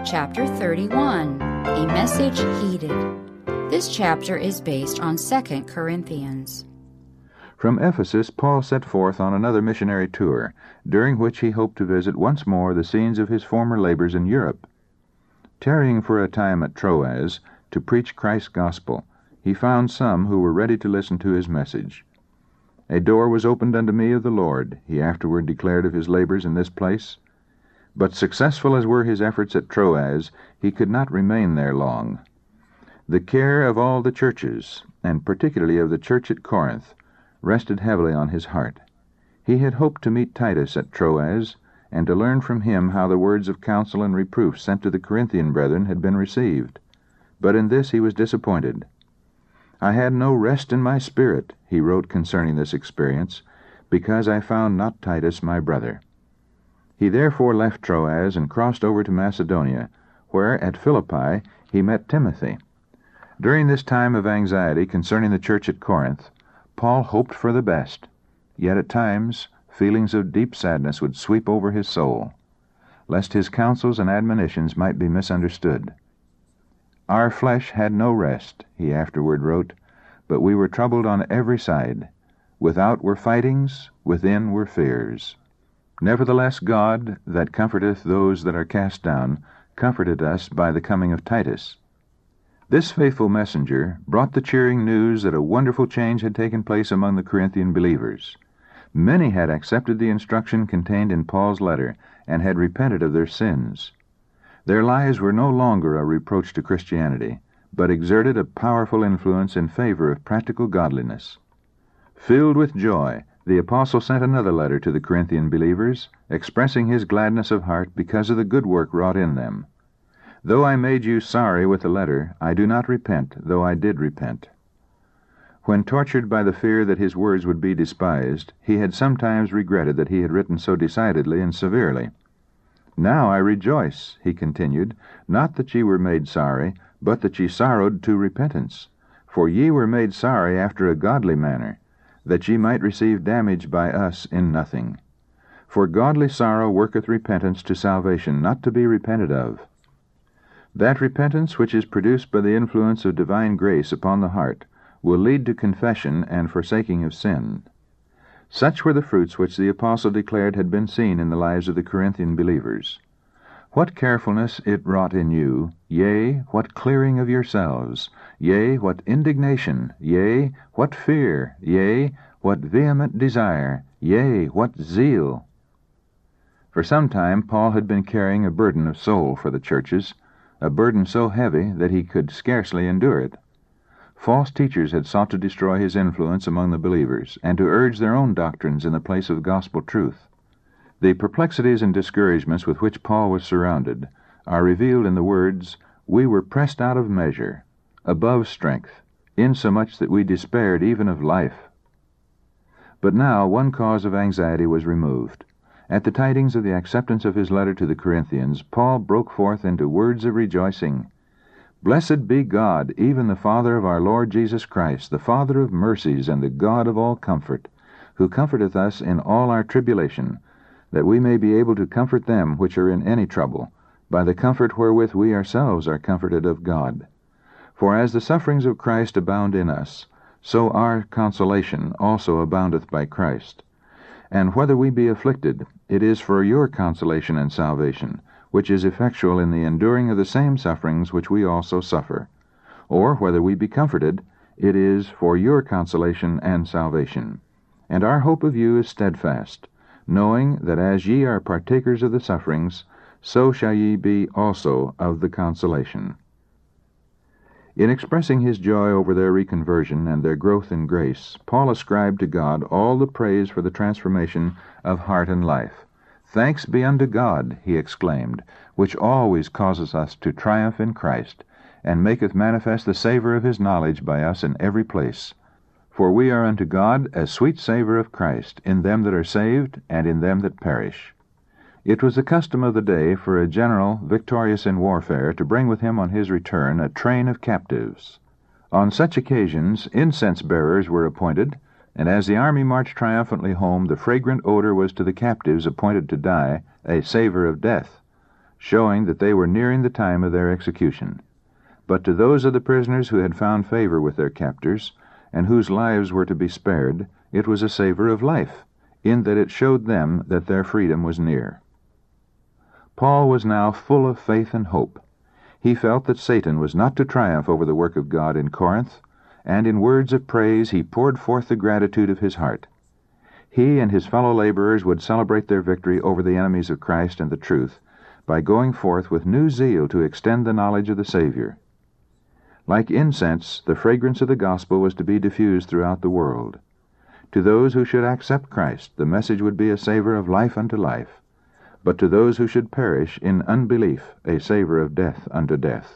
Chapter 31, A Message Heeded. This chapter is based on 2 Corinthians. From Ephesus, Paul set forth on another missionary tour, during which he hoped to visit once more the scenes of his former labors in Europe. Tarrying for a time at Troas to preach Christ's gospel, he found some who were ready to listen to his message. "A door was opened unto me of the Lord," he afterward declared of his labors in this place. But successful as were his efforts at Troas, he could not remain there long. The care of all the churches, and particularly of the church at Corinth, rested heavily on his heart. He had hoped to meet Titus at Troas, and to learn from him how the words of counsel and reproof sent to the Corinthian brethren had been received. But in this he was disappointed. "I had no rest in my spirit," he wrote concerning this experience, "because I found not Titus my brother." He therefore left Troas and crossed over to Macedonia, where at Philippi he met Timothy. During this time of anxiety concerning the church at Corinth, Paul hoped for the best, yet at times feelings of deep sadness would sweep over his soul, lest his counsels and admonitions might be misunderstood. "Our flesh had no rest," he afterward wrote, "but we were troubled on every side. Without were fightings, within were fears. Nevertheless God, that comforteth those that are cast down, comforted us by the coming of Titus." This faithful messenger brought the cheering news that a wonderful change had taken place among the Corinthian believers. Many had accepted the instruction contained in Paul's letter and had repented of their sins. Their lives were no longer a reproach to Christianity, but exerted a powerful influence in favor of practical godliness. Filled with joy, the apostle sent another letter to the Corinthian believers, expressing his gladness of heart because of the good work wrought in them. "Though I made you sorry with the letter, I do not repent, though I did repent." When tortured by the fear that his words would be despised, he had sometimes regretted that he had written so decidedly and severely. "Now I rejoice," he continued, "not that ye were made sorry, but that ye sorrowed to repentance. For ye were made sorry after a godly manner, that ye might receive damage by us in nothing. For godly sorrow worketh repentance to salvation, not to be repented of." That repentance which is produced by the influence of divine grace upon the heart will lead to confession and forsaking of sin. Such were the fruits which the apostle declared had been seen in the lives of the Corinthian believers. "What carefulness it wrought in you, yea, what clearing of yourselves, yea, what indignation, yea, what fear, yea, what vehement desire, yea, what zeal." For some time Paul had been carrying a burden of soul for the churches, a burden so heavy that he could scarcely endure it. False teachers had sought to destroy his influence among the believers, and to urge their own doctrines in the place of gospel truth. The perplexities and discouragements with which Paul was surrounded are revealed in the words, "We were pressed out of measure, above strength, insomuch that we despaired even of life." But now one cause of anxiety was removed. At the tidings of the acceptance of his letter to the Corinthians, Paul broke forth into words of rejoicing. "Blessed be God, even the Father of our Lord Jesus Christ, the Father of mercies and the God of all comfort, who comforteth us in all our tribulation, that we may be able to comfort them which are in any trouble, by the comfort wherewith we ourselves are comforted of God. For as the sufferings of Christ abound in us, so our consolation also aboundeth by Christ. And whether we be afflicted, it is for your consolation and salvation, which is effectual in the enduring of the same sufferings which we also suffer. Or whether we be comforted, it is for your consolation and salvation. And our hope of you is steadfast, knowing that as ye are partakers of the sufferings, so shall ye be also of the consolation." In expressing his joy over their reconversion and their growth in grace, Paul ascribed to God all the praise for the transformation of heart and life. "Thanks be unto God," he exclaimed, "which always causes us to triumph in Christ, and maketh manifest the savour of his knowledge by us in every place. For we are unto God as sweet savour of Christ, in them that are saved, and in them that perish." It was the custom of the day for a general victorious in warfare to bring with him on his return a train of captives. On such occasions incense-bearers were appointed, and as the army marched triumphantly home, the fragrant odor was to the captives appointed to die a savour of death. showing that they were nearing the time of their execution. But to those of the prisoners who had found favor with their captors, and whose lives were to be spared, it was a savor of life, in that it showed them that their freedom was near. Paul was now full of faith and hope. He felt that Satan was not to triumph over the work of God in Corinth, and in words of praise he poured forth the gratitude of his heart. He and his fellow laborers would celebrate their victory over the enemies of Christ and the truth by going forth with new zeal to extend the knowledge of the Savior. Like incense, the fragrance of the gospel was to be diffused throughout the world. To those who should accept Christ, the message would be a savor of life unto life, but to those who should perish in unbelief, a savor of death unto death.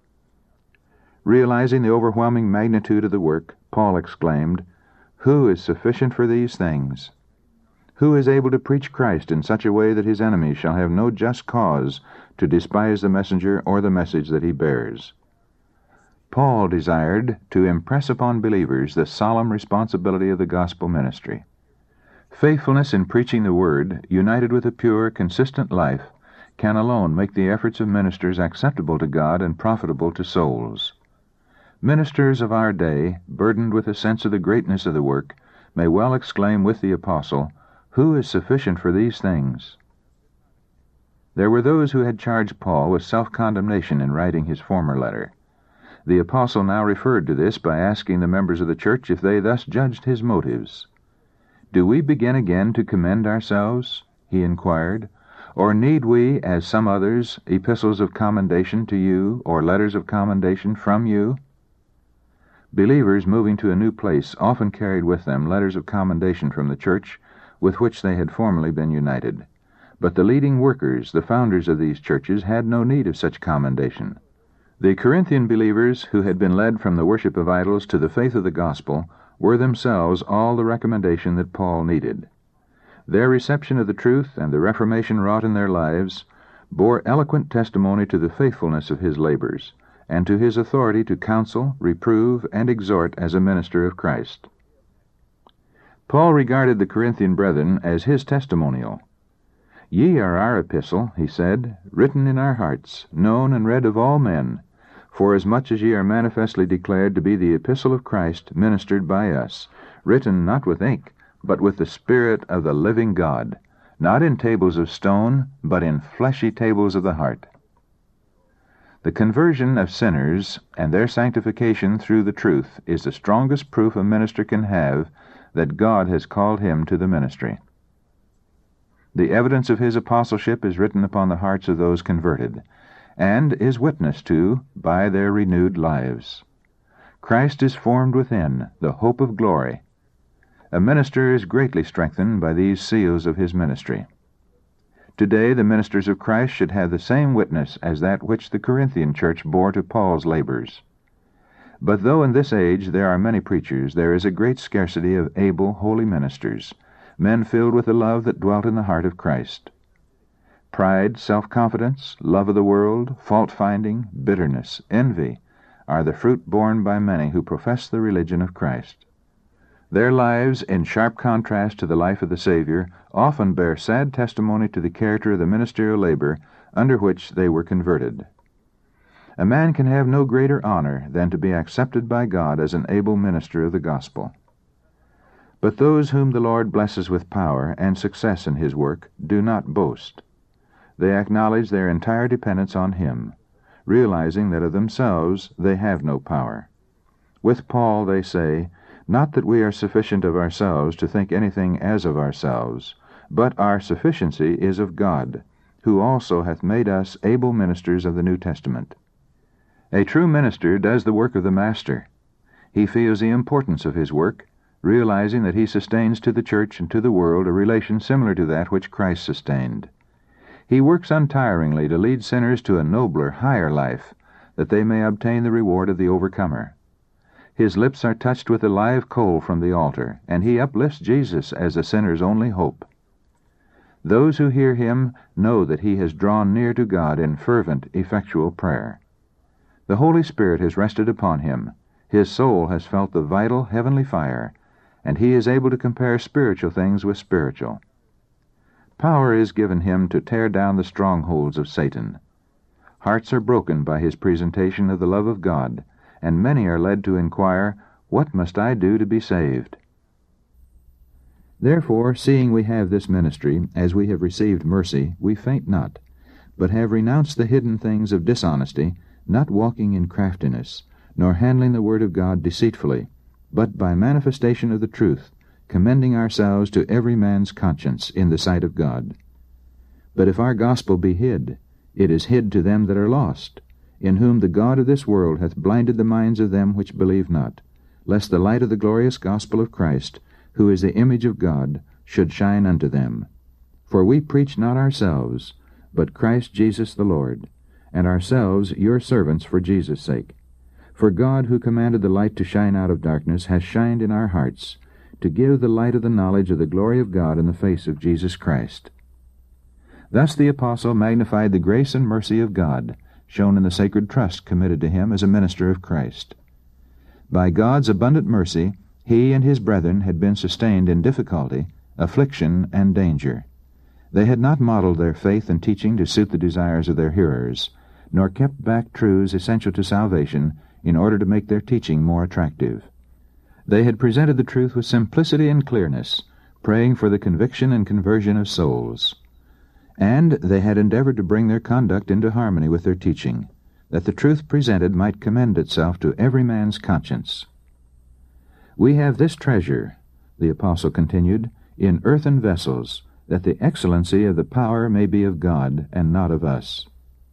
Realizing the overwhelming magnitude of the work, Paul exclaimed, "Who is sufficient for these things? Who is able to preach Christ in such a way that his enemies shall have no just cause to despise the messenger or the message that he bears?" Paul desired to impress upon believers the solemn responsibility of the gospel ministry. Faithfulness in preaching the Word, united with a pure, consistent life, can alone make the efforts of ministers acceptable to God and profitable to souls. Ministers of our day, burdened with a sense of the greatness of the work, may well exclaim with the apostle, "Who is sufficient for these things?" There were those who had charged Paul with self-condemnation in writing his former letter. The apostle now referred to this by asking the members of the church if they thus judged his motives. "Do we begin again to commend ourselves?" he inquired. "Or need we, as some others, epistles of commendation to you, or letters of commendation from you?" Believers moving to a new place often carried with them letters of commendation from the church with which they had formerly been united. But the leading workers, the founders of these churches, had no need of such commendation. The Corinthian believers, who had been led from the worship of idols to the faith of the gospel, were themselves all the recommendation that Paul needed. Their reception of the truth and the reformation wrought in their lives bore eloquent testimony to the faithfulness of his labors, and to his authority to counsel, reprove, and exhort as a minister of Christ. Paul regarded the Corinthian brethren as his testimonial. "Ye are our epistle," he said, "written in our hearts, known and read of all men, forasmuch as ye are manifestly declared to be the epistle of Christ ministered by us, written not with ink, but with the Spirit of the living God, not in tables of stone, but in fleshy tables of the heart." The conversion of sinners and their sanctification through the truth is the strongest proof a minister can have that God has called him to the ministry. The evidence of his apostleship is written upon the hearts of those converted, and is witnessed to by their renewed lives. Christ is formed within, the hope of glory. A minister is greatly strengthened by these seals of his ministry. Today the ministers of Christ should have the same witness as that which the Corinthian church bore to Paul's labors. But though in this age there are many preachers, there is a great scarcity of able, holy ministers, men filled with the love that dwelt in the heart of Christ. Pride, self-confidence, love of the world, fault-finding, bitterness, envy are the fruit borne by many who profess the religion of Christ. Their lives, in sharp contrast to the life of the Savior, often bear sad testimony to the character of the ministerial labor under which they were converted. A man can have no greater honor than to be accepted by God as an able minister of the gospel. But those whom the Lord blesses with power and success in his work do not boast. They acknowledge their entire dependence on him, realizing that of themselves they have no power. With Paul they say, "Not that we are sufficient of ourselves to think anything as of ourselves, but our sufficiency is of God, who also hath made us able ministers of the New Testament." A true minister does the work of the Master. He feels the importance of his work, realizing that he sustains to the church and to the world a relation similar to that which Christ sustained. He works untiringly to lead sinners to a nobler, higher life, that they may obtain the reward of the overcomer. His lips are touched with a live coal from the altar, and he uplifts Jesus as the sinner's only hope. Those who hear him know that he has drawn near to God in fervent, effectual prayer. The Holy Spirit has rested upon him. His soul has felt the vital, heavenly fire, and he is able to compare spiritual things with spiritual. Power is given him to tear down the strongholds of Satan. Hearts are broken by his presentation of the love of God, and many are led to inquire, "What must I do to be saved?" Therefore, seeing we have this ministry, as we have received mercy, we faint not, but have renounced the hidden things of dishonesty, not walking in craftiness, nor handling the word of God deceitfully, but by manifestation of the truth, commending ourselves to every man's conscience in the sight of God. But if our gospel be hid, it is hid to them that are lost, in whom the God of this world hath blinded the minds of them which believe not, lest the light of the glorious gospel of Christ, who is the image of God, should shine unto them. For we preach not ourselves, but Christ Jesus the Lord, and ourselves your servants for Jesus' sake. For God, who commanded the light to shine out of darkness, has shined in our hearts, to give the light of the knowledge of the glory of God in the face of Jesus Christ. Thus the apostle magnified the grace and mercy of God, shown in the sacred trust committed to him as a minister of Christ. By God's abundant mercy, he and his brethren had been sustained in difficulty, affliction, and danger. They had not modeled their faith and teaching to suit the desires of their hearers, nor kept back truths essential to salvation in order to make their teaching more attractive. They had presented the truth with simplicity and clearness, praying for the conviction and conversion of souls. And they had endeavored to bring their conduct into harmony with their teaching, that the truth presented might commend itself to every man's conscience. We have this treasure, the apostle continued, in earthen vessels, that the excellency of the power may be of God and not of us.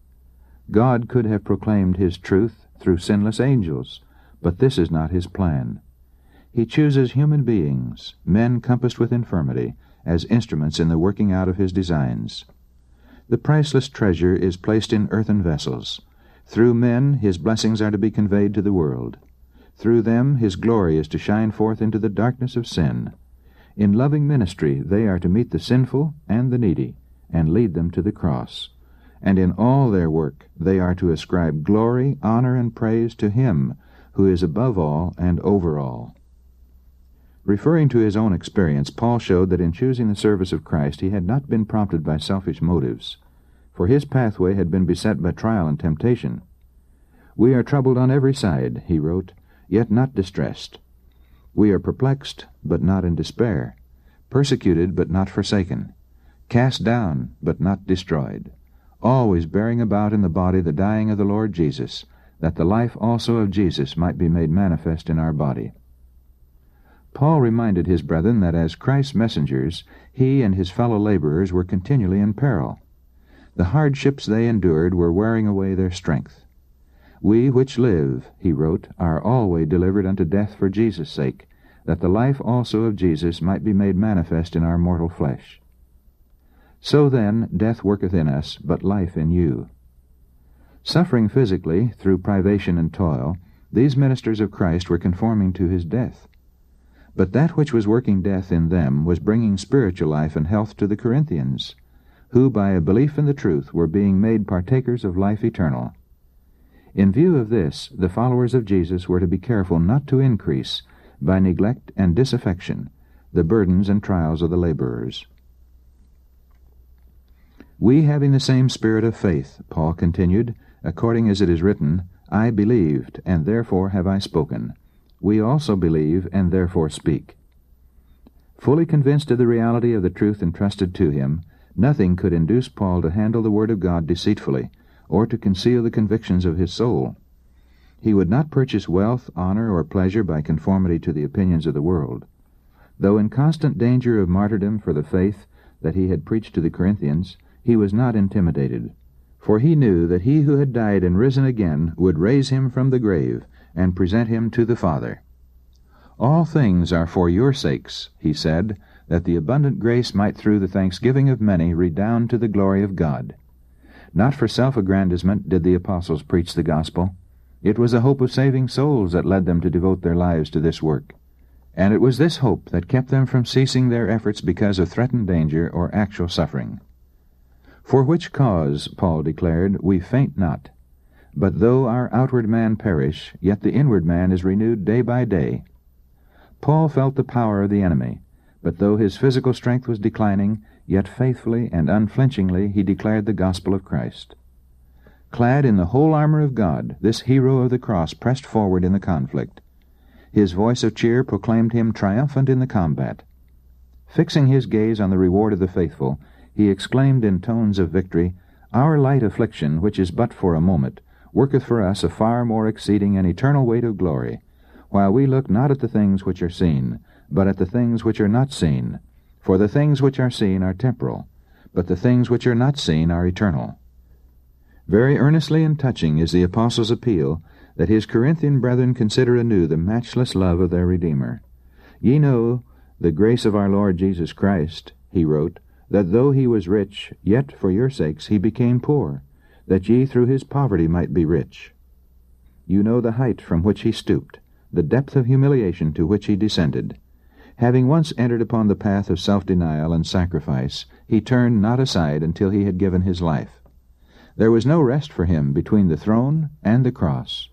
God could have proclaimed his truth through sinless angels, but this is not his plan. He chooses human beings, men compassed with infirmity, as instruments in the working out of his designs. The priceless treasure is placed in earthen vessels. Through men his blessings are to be conveyed to the world. Through them his glory is to shine forth into the darkness of sin. In loving ministry they are to meet the sinful and the needy, and lead them to the cross. And in all their work they are to ascribe glory, honor, and praise to him who is above all and over all. Referring to his own experience, Paul showed that in choosing the service of Christ he had not been prompted by selfish motives, for his pathway had been beset by trial and temptation. "We are troubled on every side," he wrote, "yet not distressed. We are perplexed, but not in despair, persecuted, but not forsaken, cast down, but not destroyed, always bearing about in the body the dying of the Lord Jesus, that the life also of Jesus might be made manifest in our body." Paul reminded his brethren that as Christ's messengers, he and his fellow laborers were continually in peril. The hardships they endured were wearing away their strength. "We which live," he wrote, "are always delivered unto death for Jesus' sake, that the life also of Jesus might be made manifest in our mortal flesh. So then, death worketh in us, but life in you." Suffering physically, through privation and toil, these ministers of Christ were conforming to his death. But that which was working death in them was bringing spiritual life and health to the Corinthians, who by a belief in the truth were being made partakers of life eternal. In view of this, the followers of Jesus were to be careful not to increase, by neglect and disaffection, the burdens and trials of the laborers. "We, having the same spirit of faith," Paul continued, "according as it is written, I believed, and therefore have I spoken. We also believe, and therefore speak." Fully convinced of the reality of the truth entrusted to him, nothing could induce Paul to handle the Word of God deceitfully, or to conceal the convictions of his soul. He would not purchase wealth, honor, or pleasure by conformity to the opinions of the world. Though in constant danger of martyrdom for the faith that he had preached to the Corinthians, he was not intimidated, for he knew that he who had died and risen again would raise him from the grave and present him to the Father. "All things are for your sakes," he said, "that the abundant grace might through the thanksgiving of many redound to the glory of God." Not for self-aggrandizement did the apostles preach the gospel. It was a hope of saving souls that led them to devote their lives to this work. And it was this hope that kept them from ceasing their efforts because of threatened danger or actual suffering. "For which cause," Paul declared, "we faint not. But though our outward man perish, yet the inward man is renewed day by day." Paul felt the power of the enemy, But though his physical strength was declining, yet faithfully and unflinchingly he declared the gospel of Christ. Clad in the whole armor of God, this hero of the cross pressed forward in the conflict. His voice of cheer proclaimed him triumphant in the combat. Fixing his gaze on the reward of the faithful, he exclaimed in tones of victory, "Our light affliction, which is but for a moment, worketh for us a far more exceeding and eternal weight of glory, while we look not at the things which are seen, but at the things which are not seen. For the things which are seen are temporal, but the things which are not seen are eternal." Very earnestly and touching is the Apostle's appeal that his Corinthian brethren consider anew the matchless love of their Redeemer. "Ye know the grace of our Lord Jesus Christ," he wrote, "that though he was rich, yet for your sakes he became poor, that ye through his poverty might be rich. You know the height from which he stooped, the depth of humiliation to which he descended. Having once entered upon the path of self-denial and sacrifice, he turned not aside until he had given his life. There was no rest for him between the throne and the cross."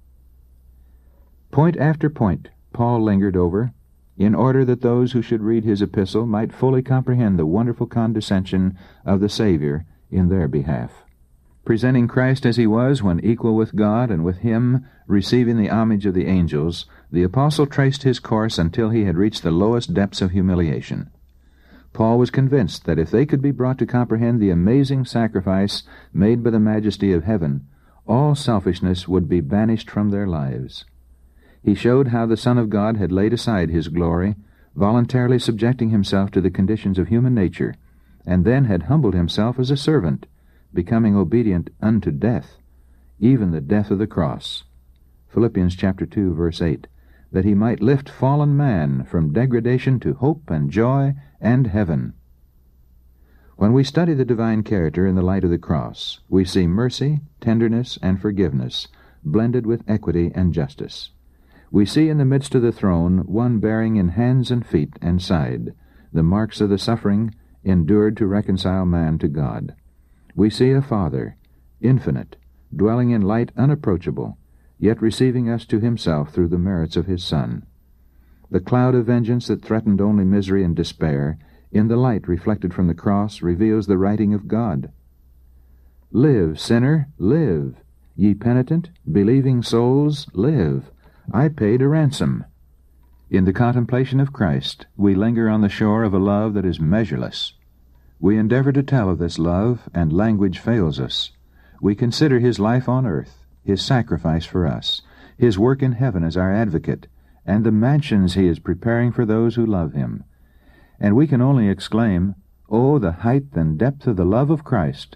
Point after point Paul lingered over, in order that those who should read his epistle might fully comprehend the wonderful condescension of the Savior in their behalf. Presenting Christ as he was when equal with God, and with him receiving the homage of the angels, the apostle traced his course until he had reached the lowest depths of humiliation. Paul was convinced that if they could be brought to comprehend the amazing sacrifice made by the majesty of heaven, all selfishness would be banished from their lives. He showed how the Son of God had laid aside his glory, voluntarily subjecting himself to the conditions of human nature, and then had humbled himself as a servant, becoming obedient unto death, even the death of the cross. Philippians chapter 2, verse 8, that he might lift fallen man from degradation to hope and joy and heaven. When we study the divine character in the light of the cross, we see mercy, tenderness, and forgiveness, blended with equity and justice. We see in the midst of the throne one bearing in hands and feet and side the marks of the suffering endured to reconcile man to God. We see a Father, infinite, dwelling in light unapproachable, yet receiving us to himself through the merits of his Son. The cloud of vengeance that threatened only misery and despair, in the light reflected from the cross, reveals the writing of God. "Live, sinner, live. Ye penitent, believing souls, live. I paid a ransom." In the contemplation of Christ, we linger on the shore of a love that is measureless. We endeavor to tell of this love, and language fails us. We consider his life on earth, his sacrifice for us, his work in heaven as our advocate, and the mansions he is preparing for those who love him. And we can only exclaim, "Oh, the height and depth of the love of Christ!"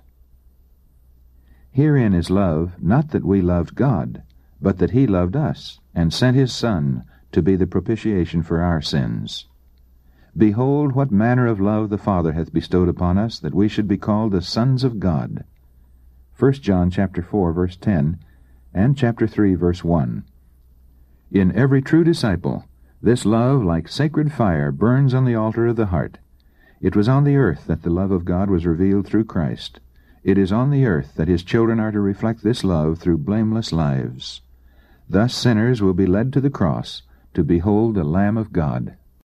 Herein is love, not that we loved God, but that he loved us, and sent his Son to be the propitiation for our sins. "Behold what manner of love the Father hath bestowed upon us, that we should be called the sons of God." 1 John chapter 4, verse 10, and chapter 3, verse 1. In every true disciple, this love, like sacred fire, burns on the altar of the heart. It was on the earth that the love of God was revealed through Christ. It is on the earth that his children are to reflect this love through blameless lives. Thus sinners will be led to the cross to behold the Lamb of God.